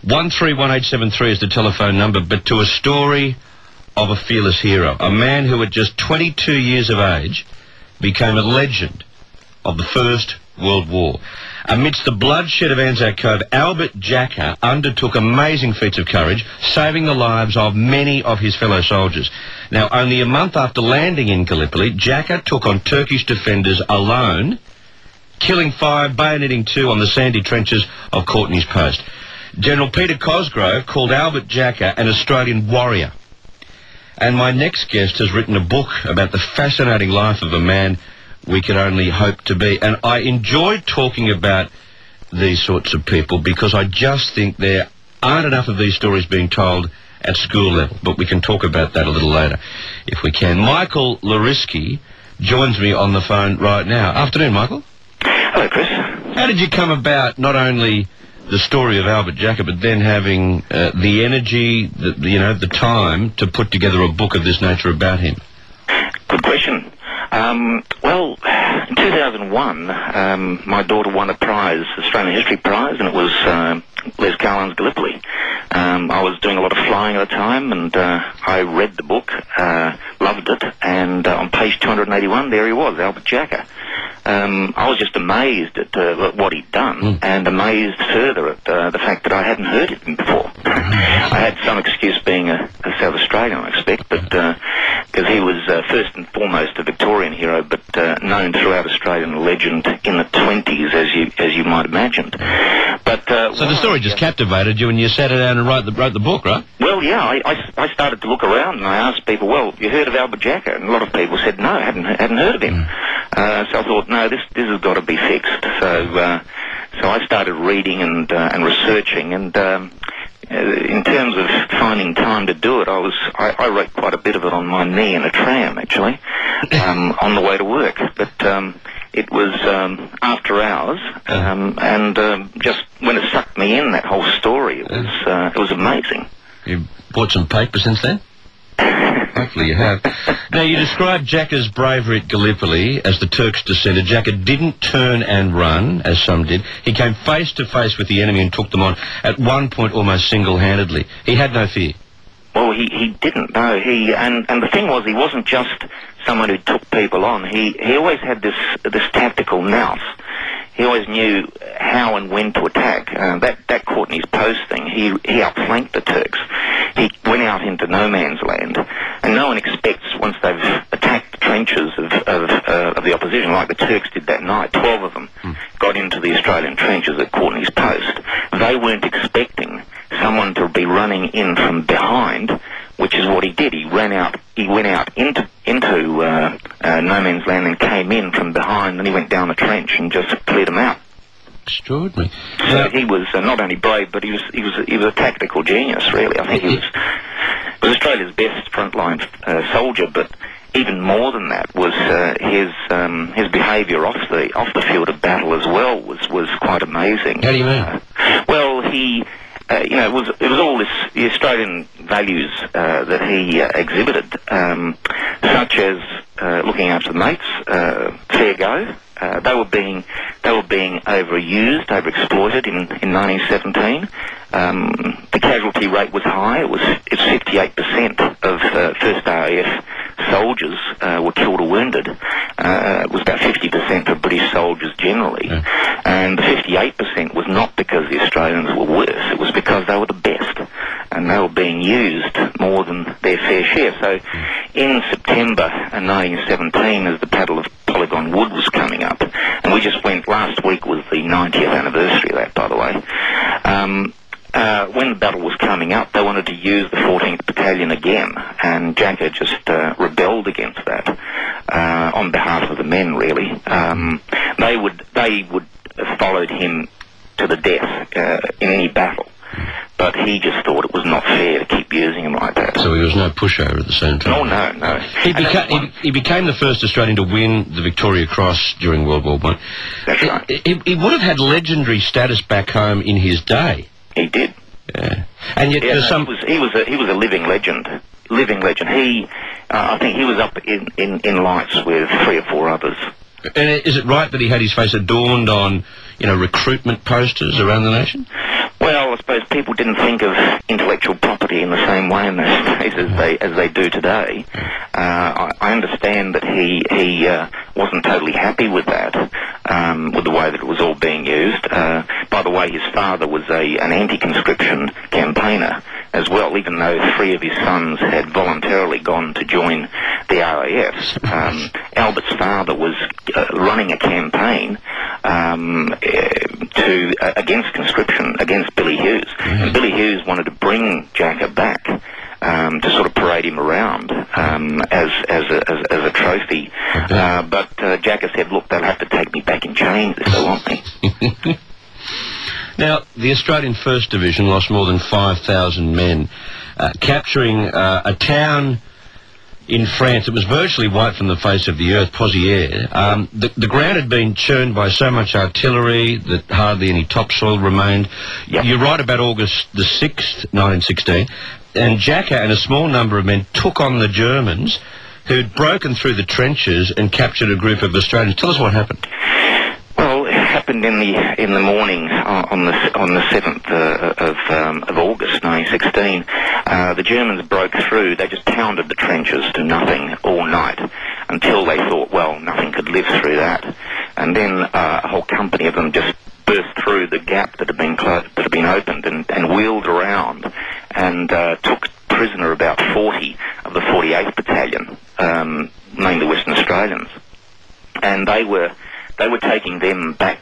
131873 is the telephone number, but to a story of a fearless hero, a man who at just 22 years of age became a legend of the First World War. Amidst the bloodshed of Anzac Cove, Albert Jacka undertook amazing feats of courage, saving the lives of many of his fellow soldiers. Now, only a month after landing in Gallipoli, Jacka took on Turkish defenders alone, killing 5, bayoneting 2 on the sandy trenches of Courtney's Post. General Peter Cosgrove called Albert Jacka an Australian warrior. And my next guest has written a book about the fascinating life of a man we can only hope to be. And I enjoy talking about these sorts of people because I just think there aren't enough of these stories being told at school level. But we can talk about that a little later, if we can. Michael Lariski joins me on the phone right now. Afternoon, Michael. Hello, Chris. How did you come about not only the story of Albert Jacka, but then having the energy, the time to put together a book of this nature about him? Good question. Well, in 2001, my daughter won a prize, Australian History Prize, and it was Les Garland's Gallipoli. I was doing a lot of flying at the time, and I read the book, loved it, and on page 281, there he was, Albert Jacka. I was just amazed at what he'd done, and amazed further at the fact that I hadn't heard of him before. I had some excuse being a South Australian, I expect, but because he was first and foremost a Victorian hero, but known throughout Australian legend in the 20s, as you might imagine. But so the story just captivated you, and you sat down and wrote the book, right? Well, yeah, I started to look around, and I asked people, well, you heard of Albert Jacka? And a lot of people said, no, hadn't heard of him. So I thought, no, this has got to be fixed. So I started reading and researching, and in terms of finding time to do it, I wrote quite a bit of it on my knee in a tram, actually, on the way to work. But it was after hours, and just when it sucked me in, that whole story, it was amazing. You bought some paper since then? Hopefully you have. Now, you described Jacka's bravery at Gallipoli as the Turks descended. Jacka didn't turn and run, as some did. He came face to face with the enemy and took them on, at one point almost single-handedly. He had no fear. Well, he didn't, no. And the thing was, he wasn't just someone who took people on. He always had this tactical nous. He always knew how and when to attack. That Courtney's Post thing, he outflanked the Turks. He went out into no man's land, and no one expects, once they've attacked the trenches of the opposition, like the Turks did that night, 12 of them got into the Australian trenches at Courtney's Post. They weren't expecting someone to be running in from behind, which is what he did. He went out into no man's land and came in from behind, and he went down the trench and just cleared them out. Extraordinary. So he was not only brave, but he was a tactical genius, really. I think he was Australia's best frontline soldier, but even more than that was his behaviour off the field of battle as well was quite amazing. How do you mean? Well, he. It was all the Australian values that he exhibited, such as looking after the mates, fair go. They were being overused, overexploited in 1917. The casualty rate was high. It's 58% of First RAF soldiers were killed or wounded. It was about 50% of British soldiers generally. Yeah. And the 58% was not because the Australians were worse. It was because they were the best, and they were being used more than their fair share. So in September 1917, as the Battle of Polygon Wood was coming up, and we just went, last week was the 90th anniversary of that, by the way, when the battle was coming up, they wanted to use the 14th Battalion again, and Jacka just rebelled against that on behalf of the men, really. They would have followed him to the death in any battle, but he just thought it was not fair to keep using him like that. So he was no pushover at the same time? Oh, no. He became the first Australian to win the Victoria Cross during World War I. That's right. He would have had legendary status back home in his day. He did. Yeah. And yet there's some... He was a living legend. I think he was up in lights with 3 or 4 others. And is it right that he had his face adorned on, recruitment posters around the nation? Well, I suppose people didn't think of intellectual property in the same way in those days as they do today. I understand that he wasn't totally happy with that, with the way that it was all being used. By the way, his father was an anti-conscription campaigner as well, even though 3 of his sons had voluntarily gone to join the RAF. Albert's father was running a campaign against conscription, against Billy Hughes. And Billy Hughes wanted to bring Jacka back to sort of parade him around as a trophy. But Jacka said, look, they'll have to take me back in chains if they want me. Now, the Australian 1st Division lost more than 5,000 men, capturing a town in France that was virtually wiped from the face of the earth, Pozières. The ground had been churned by so much artillery that hardly any topsoil remained. Yep. You write about August the 6th, 1916, and Jacka and a small number of men took on the Germans who'd broken through the trenches and captured a group of Australians. Tell us what happened. Well, it happened in the morning on the 7th of August 1916. The Germans broke through. They just pounded the trenches to nothing all night until they thought, well, nothing could live through that. And then a whole company of them just burst through the gap that had been opened and wheeled around and took prisoner about 40 of the 48th Battalion, mainly Western Australians, and they were taking them back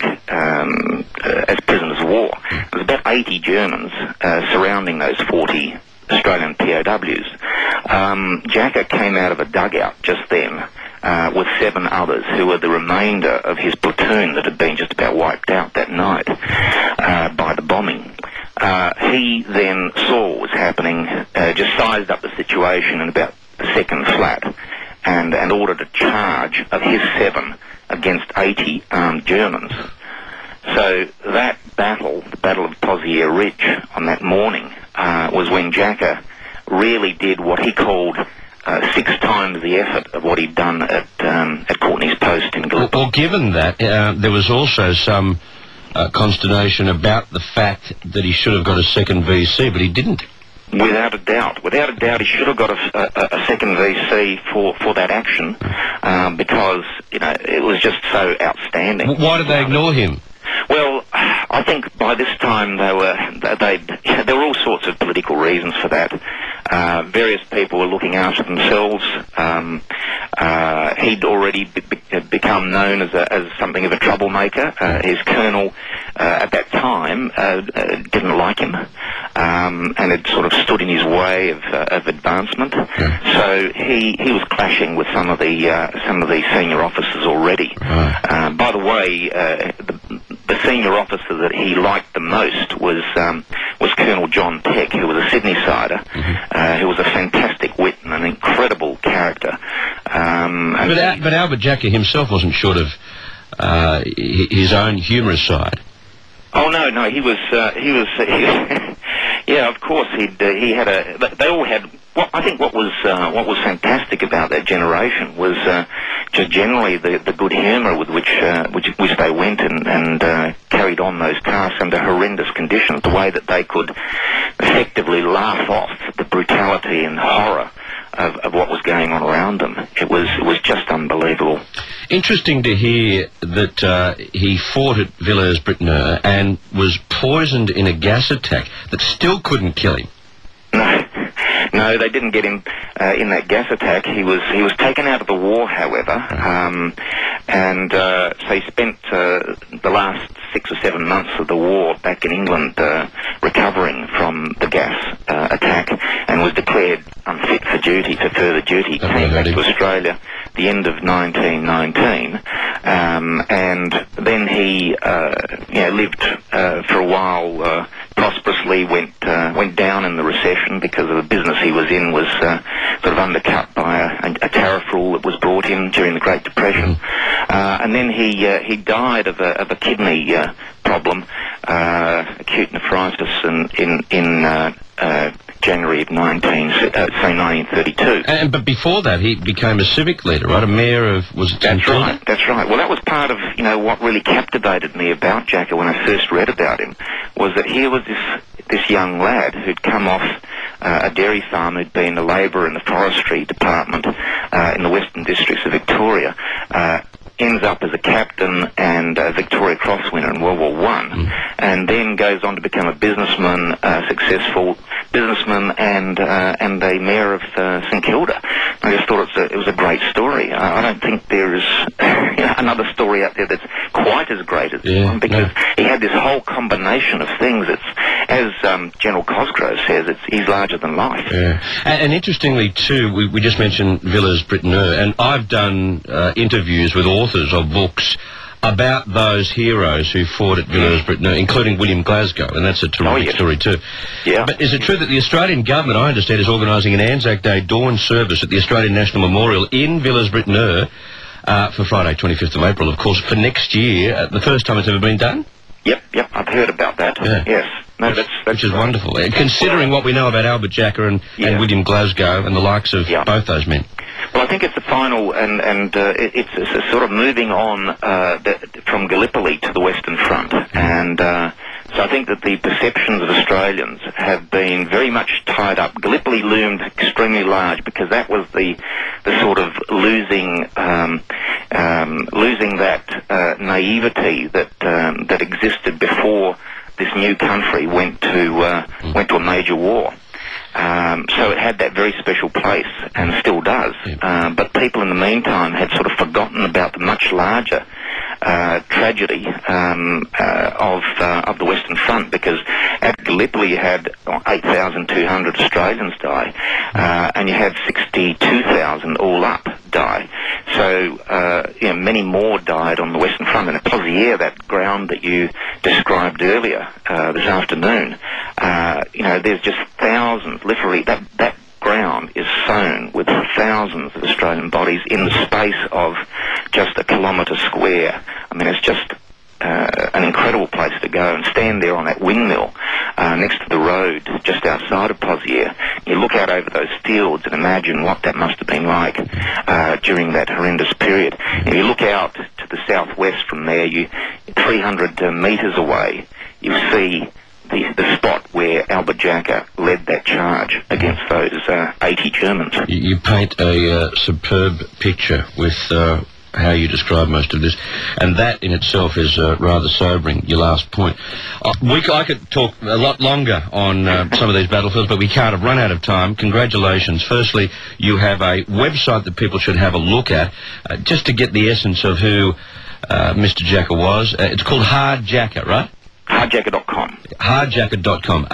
as prisoners of war. There was about 80 Germans surrounding those 40 Australian POWs. Jacka came out of a dugout just then with 7 others who were the remainder of his platoon that had been just about wiped out that night by the bombing. He then saw what was happening, just sized up the situation in about the second flat, and ordered a charge of his 7 against 80 armed Germans. So that battle, the Battle of Pozières Ridge on that morning, was when Jacka really did what he called 6 times the effort of what he'd done at Courtney's Post in Gallipoli. Well, given that, there was also some consternation about the fact that he should have got a second VC, but he didn't. Without a doubt, he should have got a second VC for that action, because it was just so outstanding. Why did they ignore him? Well, I think by this time there were all sorts of political reasons for that. Various people were looking after themselves. He'd already become known as something of a troublemaker. His colonel at that time didn't like him, and had sort of stood in his way of advancement. So he was clashing with some of the senior officers already. By the way, the senior officer that he liked the most was Colonel John Peck, who was a Sydney-sider, who was a fantastic wit and an incredible character. But Albert Jacka himself wasn't short of his own humorous side. Oh no, he was yeah, of course he had they all had. I think what was fantastic about that generation was just generally the good humour with which they went and carried on those tasks under horrendous conditions. The way that they could effectively laugh off the brutality and horror of what was going on around them. It was just unbelievable. Interesting to hear that he fought at Villers-Bretonneux and was poisoned in a gas attack that still couldn't kill him. No, they didn't get him in that gas attack. He was taken out of the war, however, and so he spent the last 6 or 7 months of the war back in England recovering from the gas attack, and was declared unfit for further duty. Came back to Australia the end of 1919, and then he lived for a while prosperously. Went down in the recession because of the business he was in was sort of undercut by a tariff rule that was brought in during the Great Depression, and then he died of a kidney problem, acute nephritis, in January of 1932. But before that, he became a civic leader, right? A mayor of That's right. Well, that was part of what really captivated me about Jacka when I first read about him, was that here was this young lad who'd come off a dairy farm, who'd been a labourer in the forestry department in the Western Districts of Victoria, ends up as a captain and a Victoria Cross winner in World War I, and then goes on to become a businessman, successful businessman, and a mayor of St Kilda. I just thought it was a great story. I don't think there is another story out there that's quite as great as this one, because he had this whole combination of things. It's, as General Cosgrove says, he's larger than life. Yeah. And interestingly too, we just mentioned Villers-Bretonneux, and I've done interviews with authors of books about those heroes who fought at Villers-Bretonneux, including William Glasgow, and that's a terrific story too. Yeah. But is it true that the Australian government, I understand, is organising an Anzac Day dawn service at the Australian National Memorial in Villers-Bretonneux for Friday, 25th of April, of course, for next year, the first time it's ever been done? Yep, I've heard about that. Yeah. Yes. No, that's which is wonderful. Considering what we know about Albert Jacka and William Glasgow and the likes of both those men. Well, I think it's the final, and it's a sort of moving on from Gallipoli to the Western Front, and so I think that the perceptions of Australians have been very much tied up. Gallipoli loomed extremely large because that was the sort of losing that naivety that existed before this new country went to a major war. So it had that very special place, and still does. But people in the meantime had sort of forgotten about the much larger tragedy of the Western Front, because at Gallipoli you had 8,200 Australians die, and you had 62,000 all up die. So many more died on the Western Front. And at Pozieres, that ground that you described earlier this afternoon, there's just thousands, literally, that ground is sown with thousands of Australian bodies in the space of just a kilometre square. I mean, it's just an incredible place to go and stand there on that windmill next to the road just outside of Pozieres. You look out over those fields and imagine what that must have been like during that horrendous period. If you look out to the southwest from there, 300 metres away, you see the spot where Albert Jacka led that charge against those 80 Germans. You paint a superb picture with how you describe most of this, and that in itself is rather sobering, your last point. I could talk a lot longer on some of these battlefields, but we can't. Have run out of time. Congratulations. Firstly, you have a website that people should have a look at, just to get the essence of who Mr. Jacka was. It's called Hard Jacka, right? Hardjacka.com. Hardjacka.com.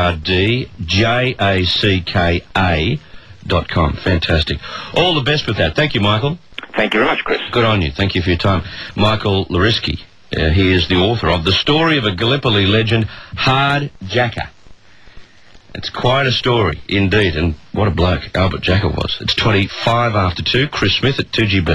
HARDJACKA.com. Fantastic. All the best with that. Thank you, Michael. Thank you very much, Chris. Good on you. Thank you for your time. Michael Larisky. He is the author of The Story of a Gallipoli Legend, Hard Jacka. It's quite a story, indeed, and what a bloke Albert Jacka was. It's 25 after 2. Chris Smith at 2GB.